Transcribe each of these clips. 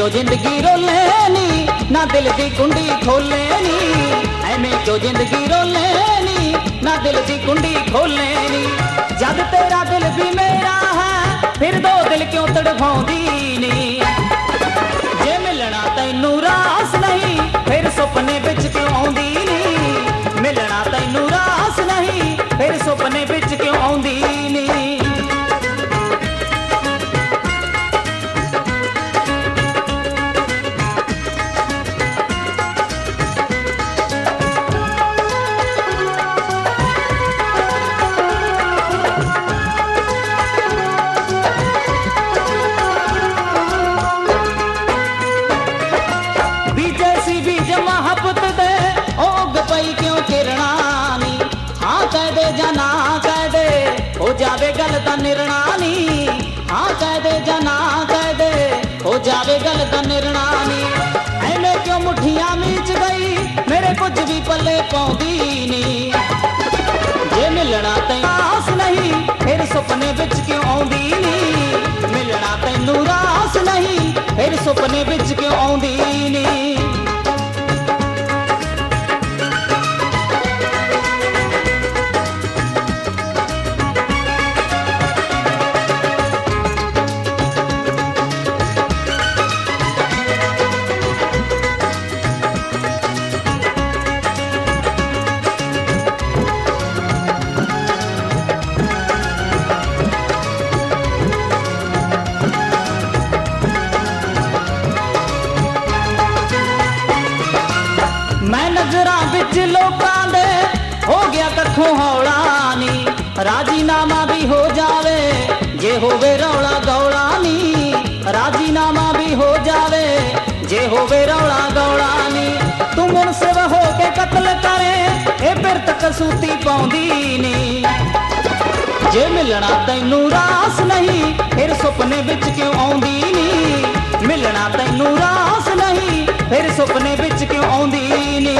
क्यों जिंदगी रोले नी, ना दिल दी कुंडी खोले नी। एवें क्यों जिंदगी रोले नी, ना दिल दी कुंडी खोले नी। जद तेरा दिल भी मेरा है, फिर दो दिल क्यों तड़फाउंदी नी। जे मिलना तैनू रास नहीं, फिर सुपने विच क्यों आउंदी नी। मिलना तैनू रास नहीं, फिर सुपने विच क्यों आउंदी नी। मोहब्बत दे ओग पई क्यों किरणा नी। हाँ कह दे या ना कह दे, हो जावे गल दा निर्णा नी। हाँ कह दे या ना कह दे, हो जावे गल दा निर्णा नी। ऐवें क्यों मुठियां मीच गई, मेरे कुछ भी पल्ले पाउंदी नी। जे मिलना तैनू रास नहीं, फिर सुपने विच क्यों आउंदी नी। मिलना तैनू रास नहीं, फिर सुपने विच क्यों आउंदी नी। मैं नजरां विच लोकां दे हो गया कखों हौला नी। राजीनामा भी हो जावे, जे होवे रौला गौला नी। राजीनामा भी हो जावे, जे होवे रौला गौला नी। तू मुनसिफ हो के कत्ल करे, ए फिर तक सूती पाउंदी नी। जे मिलना तैनू रास नहीं, फिर सुपने विच क्यों आउंदी नी। मिलना तैनू रास नहीं, फिर सुपने विच क्यों आउंदी नी।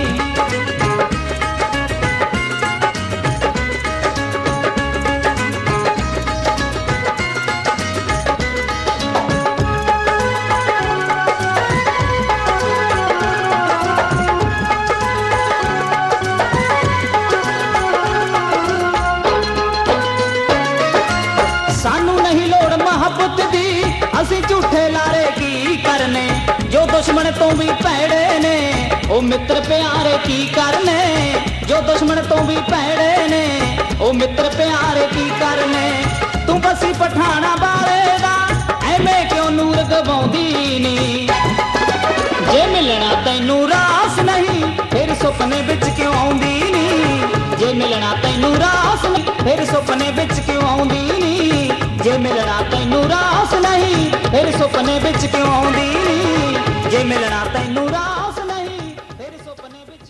सानू नहीं लोड़ मोहब्बत दी, असी झूठे लारे की करने। जो दुश्मन तो भी भैड़े ने, ओ मित्र प्यारे की करने। जो दुश्मन तो भी भैड़े ने, ओ मित्र प्यारे की करने। तू बसी पठाना बाले दा, ऐवें क्यों नूर गवाउंदी नी। जे मिलना तैनू रास नहीं, फिर सुपने विच क्यों आउंदी नी। जे मिलना तैनू रास नहीं, फिर सुपने विच क्यों आउंदी नी। जे मिलना तैनू रास नहीं, फिर सुपने विच क्यों आउंदी नी। जे मिलना